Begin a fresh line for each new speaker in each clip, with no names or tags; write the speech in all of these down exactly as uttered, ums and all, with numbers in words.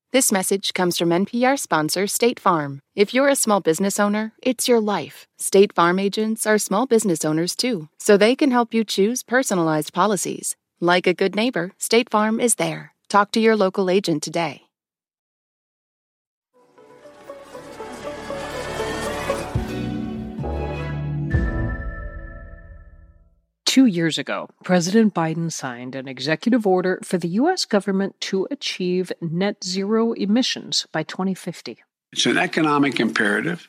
This message comes from N P R sponsor State Farm. If you're a small business owner, it's your life. State Farm agents are small business owners too, so they can help you choose personalized policies. Like a good neighbor, State Farm is there. Talk to your local agent today.
Two years ago, President Biden signed an executive order for the U S government to achieve net zero emissions by twenty fifty.
It's an economic imperative.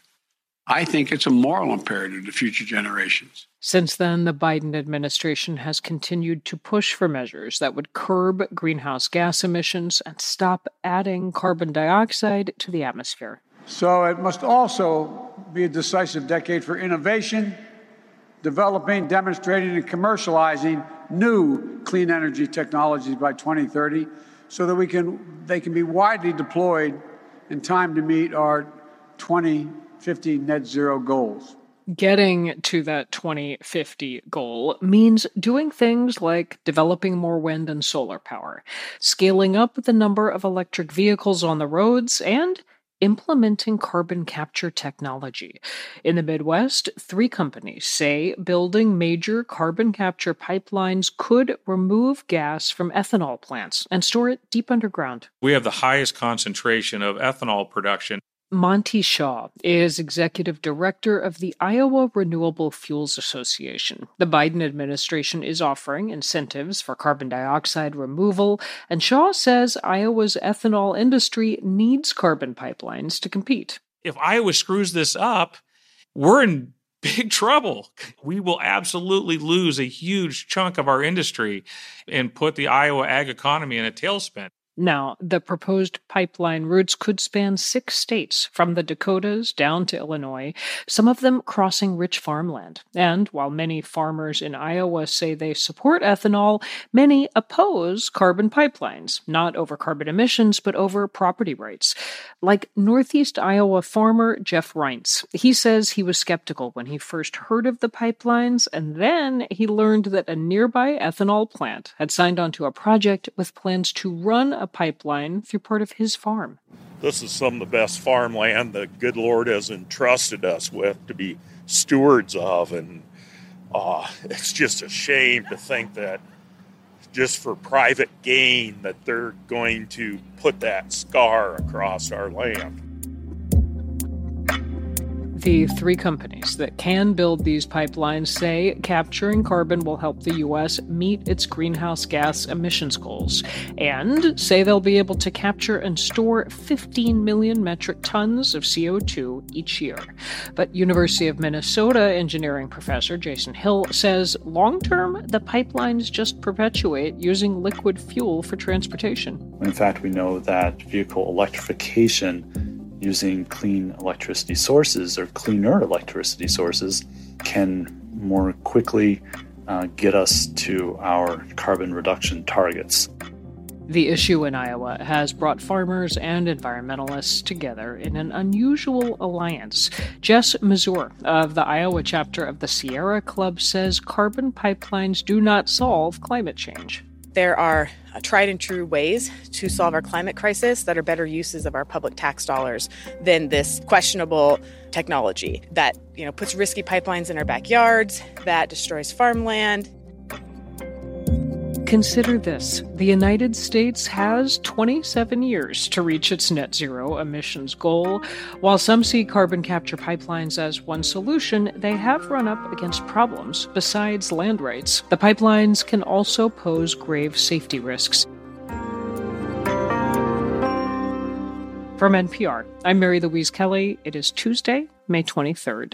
I think it's a moral imperative to future generations.
Since then, the Biden administration has continued to push for measures that would curb greenhouse gas emissions and stop adding carbon dioxide to the atmosphere.
So it must also be a decisive decade for innovation, developing, demonstrating, and commercializing new clean energy technologies by twenty thirty so that we can they can be widely deployed in time to meet our twenty fifty net zero goals.
Getting to that twenty fifty goal means doing things like developing more wind and solar power, scaling up the number of electric vehicles on the roads, and implementing carbon capture technology. In the Midwest, three companies say building major carbon capture pipelines could remove gas from ethanol plants and store it deep underground.
We have the highest concentration of ethanol production.
Monty Shaw is executive director of the Iowa Renewable Fuels Association. The Biden administration is offering incentives for carbon dioxide removal, and Shaw says Iowa's ethanol industry needs carbon pipelines to compete.
If Iowa screws this up, we're in big trouble. We will absolutely lose a huge chunk of our industry and put the Iowa ag economy in a tailspin.
Now, the proposed pipeline routes could span six states, from the Dakotas down to Illinois, some of them crossing rich farmland. And while many farmers in Iowa say they support ethanol, many oppose carbon pipelines, not over carbon emissions, but over property rights. Like Northeast Iowa farmer Jeff Reintz. He says he was skeptical when he first heard of the pipelines, and then he learned that a nearby ethanol plant had signed onto a project with plans to run a pipeline through part of his farm.
This is some of the best farmland the good Lord has entrusted us with to be stewards of, and uh, it's just a shame to think that just for private gain that they're going to put that scar across our land.
The three companies that can build these pipelines say capturing carbon will help the U S meet its greenhouse gas emissions goals, and say they'll be able to capture and store fifteen million metric tons of C O two each year. But University of Minnesota engineering professor Jason Hill says long-term, the pipelines just perpetuate using liquid fuel for transportation.
In fact, we know that vehicle electrification using clean electricity sources or cleaner electricity sources can more quickly uh, get us to our carbon reduction targets.
The issue in Iowa has brought farmers and environmentalists together in an unusual alliance. Jess Mazur of the Iowa chapter of the Sierra Club says carbon pipelines do not solve climate change.
There are uh, tried and true ways to solve our climate crisis that are better uses of our public tax dollars than this questionable technology that, you know, puts risky pipelines in our backyards, that destroys farmland.
Consider this. The United States has twenty-seven years to reach its net zero emissions goal. While some see carbon capture pipelines as one solution, they have run up against problems besides land rights. The pipelines can also pose grave safety risks. From N P R, I'm Mary Louise Kelly. It is Tuesday, May twenty-third.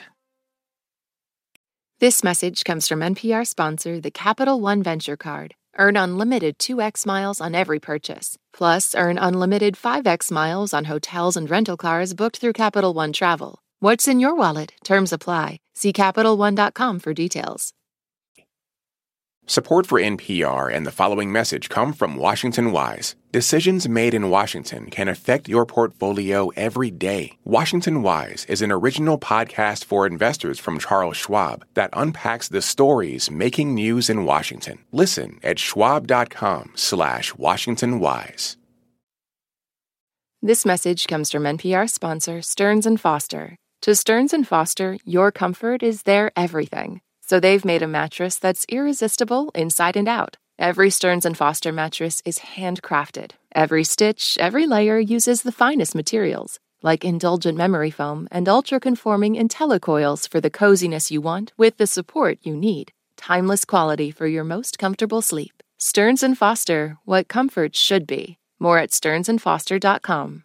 This message comes from N P R sponsor, the Capital One Venture Card. Earn unlimited two x miles on every purchase. Plus, earn unlimited five x miles on hotels and rental cars booked through Capital One Travel. What's in your wallet? Terms apply. See Capital One dot com for details.
Support for N P R and the following message come from Washington Wise. Decisions made in Washington can affect your portfolio every day. Washington Wise is an original podcast for investors from Charles Schwab that unpacks the stories making news in Washington. Listen at schwab dot com slash Washington Wise.
This message comes from N P R sponsor Stearns and Foster. To Stearns and Foster, your comfort is their everything. So they've made a mattress that's irresistible inside and out. Every Stearns and Foster mattress is handcrafted. Every stitch, every layer uses the finest materials, like indulgent memory foam and ultra-conforming IntelliCoils for the coziness you want with the support you need. Timeless quality for your most comfortable sleep. Stearns and Foster, what comfort should be. More at stearns and foster dot com.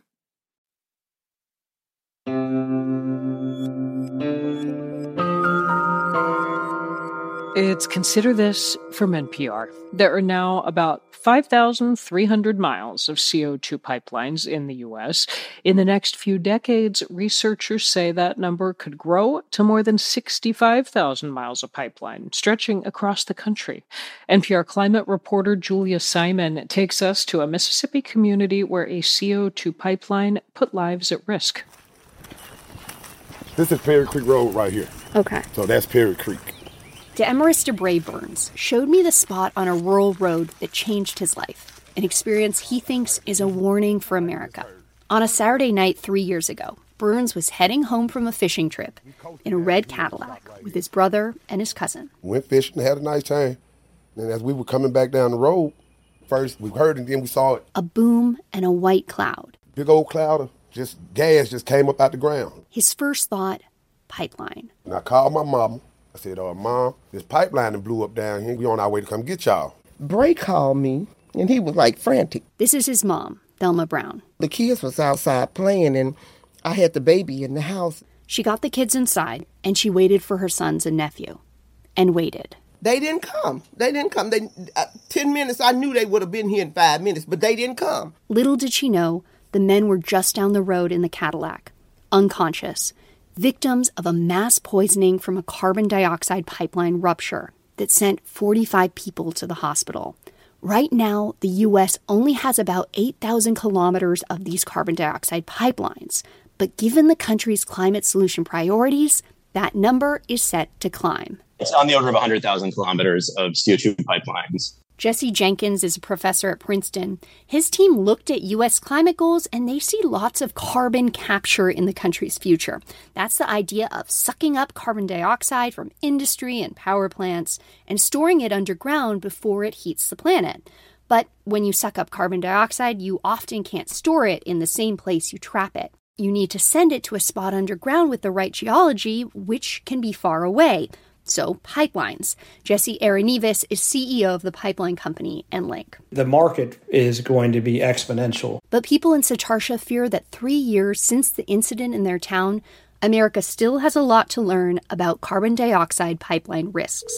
It's Consider This from N P R. There are now about five thousand three hundred miles of C O two pipelines in the U S. In the next few decades, researchers say that number could grow to more than sixty-five thousand miles of pipeline, stretching across the country. N P R climate reporter Julia Simon takes us to a Mississippi community where a C O two pipeline put lives at risk.
This is Perry Creek Road right here.
Okay.
So that's Perry Creek.
Demarest Bray Burns showed me the spot on a rural road that changed his life, an experience he thinks is a warning for America. On a Saturday night three years ago, Burns was heading home from a fishing trip in a red Cadillac with his brother and his cousin.
Went fishing, had a nice time. And as we were coming back down the road, first we heard it and then we saw it.
A boom and a white cloud.
Big old cloud of just gas just came up out the ground.
His first thought, pipeline.
And I called my mama. I said, uh, Mom, this pipeline that blew up down here. We on our way to come get y'all.
Bray called me, and he was like frantic.
This is his mom, Thelma Brown.
The kids was outside playing, and I had the baby in the house.
She got the kids inside, and she waited for her sons and nephew. And waited.
They didn't come. They didn't come. They uh, Ten minutes, I knew they would have been here in five minutes, but they didn't come.
Little did she know, the men were just down the road in the Cadillac, unconscious, victims of a mass poisoning from a carbon dioxide pipeline rupture that sent forty-five people to the hospital. Right now, the U S only has about eight thousand kilometers of these carbon dioxide pipelines. But given the country's climate solution priorities, that number is set to climb.
It's on the order of one hundred thousand kilometers of C O two pipelines.
Jesse Jenkins is a professor at Princeton. His team looked at U S climate goals, and they see lots of carbon capture in the country's future. That's the idea of sucking up carbon dioxide from industry and power plants and storing it underground before it heats the planet. But when you suck up carbon dioxide, you often can't store it in the same place you trap it. You need to send it to a spot underground with the right geology, which can be far away. So, pipelines. Jesse Arenevis is C E O of the pipeline company EnLink.
The market is going to be exponential.
But people in Satartia fear that three years since the incident in their town, America still has a lot to learn about carbon dioxide pipeline risks.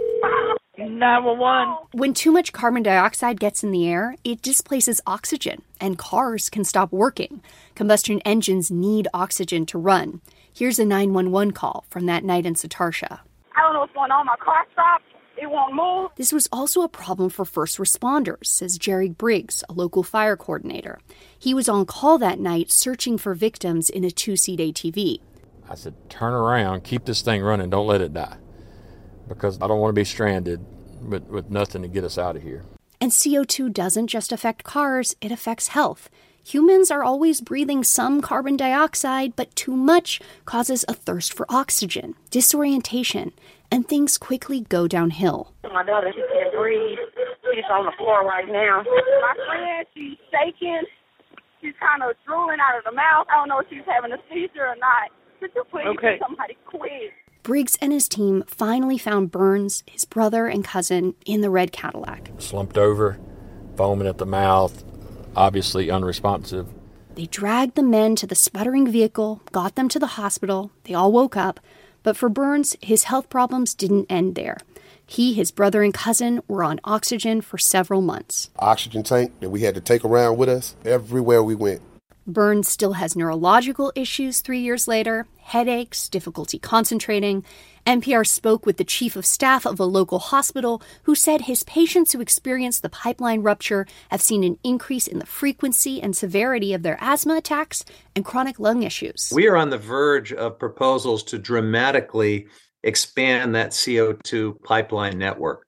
nine one one.
When too much carbon dioxide gets in the air, it displaces oxygen, and cars can stop working. Combustion engines need oxygen to run. Here's a nine one one call from that night in Satartia.
I don't know what's going on. My car stopped. It won't move.
This was also a problem for first responders, says Jerry Briggs, a local fire coordinator. He was on call that night searching for victims in a two-seat A T V.
I said, turn around, keep this thing running, don't let it die. Because I don't want to be stranded with, with nothing to get us out of here.
And C O two doesn't just affect cars, it affects health. Humans are always breathing some carbon dioxide, but too much causes a thirst for oxygen, disorientation, and things quickly go downhill.
My daughter, she can't breathe. She's on the floor right now. My friend, she's shaking. She's kind of drooling out of the mouth. I don't know if she's having a seizure or not. Could you please
okay.
get somebody quick?
Briggs and his team finally found Burns, his brother and cousin, in the red Cadillac.
Slumped over, foaming at the mouth, obviously unresponsive.
They dragged the men to the sputtering vehicle, got them to the hospital. They all woke up. But for Burns, his health problems didn't end there. He, his brother, and cousin were on oxygen for several months.
Oxygen tank that we had to take around with us everywhere we went.
Burns still has neurological issues three years later, headaches, difficulty concentrating. N P R spoke with the chief of staff of a local hospital who said his patients who experienced the pipeline rupture have seen an increase in the frequency and severity of their asthma attacks and chronic lung issues.
We are on the verge of proposals to dramatically expand that C O two pipeline network.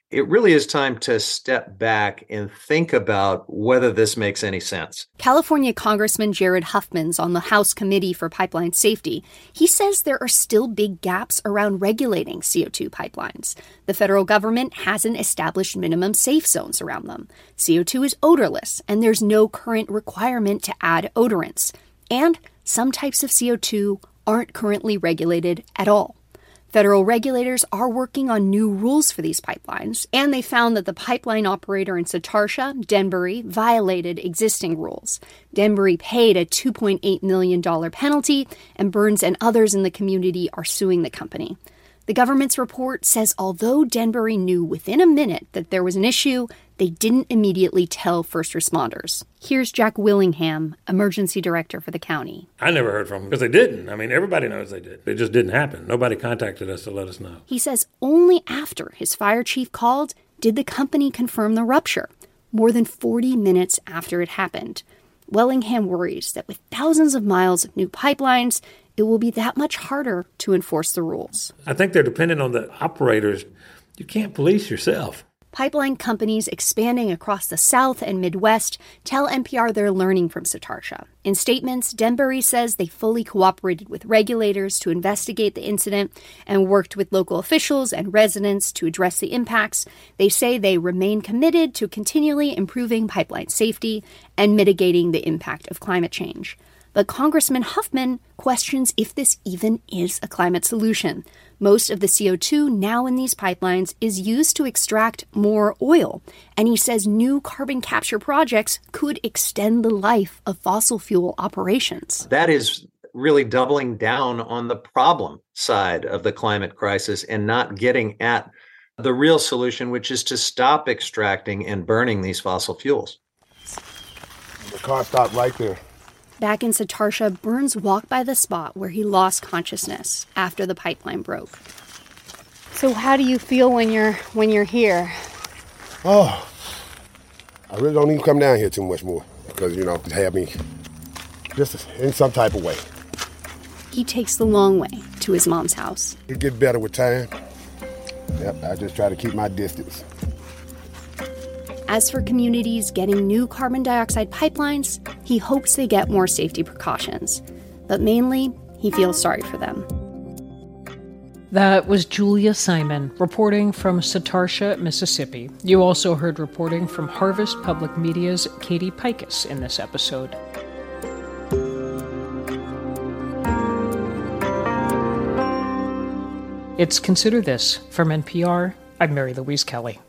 It really is time to step back and think about whether this makes any sense.
California Congressman Jared Huffman's on the House Committee for Pipeline Safety. He says there are still big gaps around regulating C O two pipelines. The federal government hasn't established minimum safe zones around them. C O two is odorless, and there's no current requirement to add odorants. And some types of C O two aren't currently regulated at all. Federal regulators are working on new rules for these pipelines, and they found that the pipeline operator in Satartia, Denbury, violated existing rules. Denbury paid a two point eight million dollars penalty, and Burns and others in the community are suing the company. The government's report says although Denbury knew within a minute that there was an issue, they didn't immediately tell first responders. Here's Jack Willingham, emergency director for the county.
I never heard from them because they didn't. I mean, everybody knows they did. It just didn't happen. Nobody contacted us to let us know.
He says only after his fire chief called did the company confirm the rupture, more than forty minutes after it happened. Willingham worries that with thousands of miles of new pipelines, it will be that much harder to enforce the rules.
I think they're dependent on the operators. You can't police yourself.
Pipeline companies expanding across the South and Midwest tell N P R they're learning from Satartia. In statements, Denbury says they fully cooperated with regulators to investigate the incident and worked with local officials and residents to address the impacts. They say they remain committed to continually improving pipeline safety and mitigating the impact of climate change. But Congressman Huffman questions if this even is a climate solution. Most of the C O two now in these pipelines is used to extract more oil, and he says new carbon capture projects could extend the life of fossil fuel operations.
That is really doubling down on the problem side of the climate crisis and not getting at the real solution, which is to stop extracting and burning these fossil fuels.
The car stopped right there.
Back in Satartia, Burns walked by the spot where he lost consciousness after the pipeline broke. So how do you feel when you're when you're here?
Oh, I really don't even come down here too much more because, you know, it had me just in some type of way.
He takes the long way to his mom's house.
It gets better with time. Yep, I just try to keep my distance.
As for communities getting new carbon dioxide pipelines, he hopes they get more safety precautions. But mainly, he feels sorry for them.
That was Julia Simon reporting from Satartia, Mississippi. You also heard reporting from Harvest Public Media's Katie Pikus in this episode. It's Consider This from N P R. I'm Mary Louise Kelly.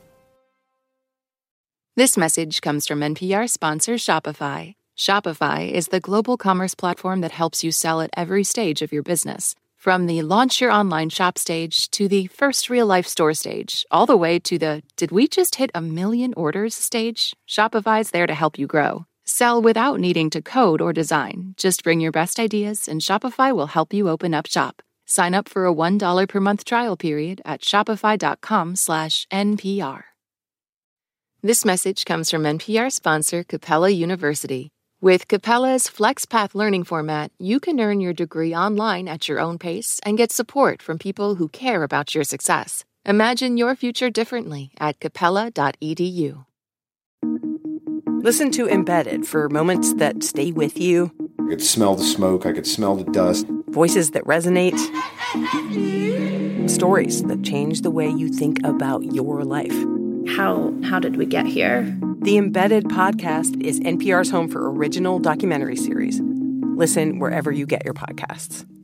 This message comes from N P R sponsor Shopify. Shopify is the global commerce platform that helps you sell at every stage of your business. From the launch your online shop stage to the first real-life store stage, all the way to the did we just hit a million orders stage, Shopify's there to help you grow. Sell without needing to code or design. Just bring your best ideas and Shopify will help you open up shop. Sign up for a one dollar per month trial period at shopify.com slash NPR. This message comes from N P R sponsor Capella University. With Capella's FlexPath learning format, you can earn your degree online at your own pace and get support from people who care about your success. Imagine your future differently at capella dot e d u.
Listen to Embedded for moments that stay with you.
I could smell the smoke. I could smell the dust.
Voices that resonate. Stories that change the way you think about your life.
How how did we get here?
The Embedded podcast is N P R's home for original documentary series. Listen wherever you get your podcasts.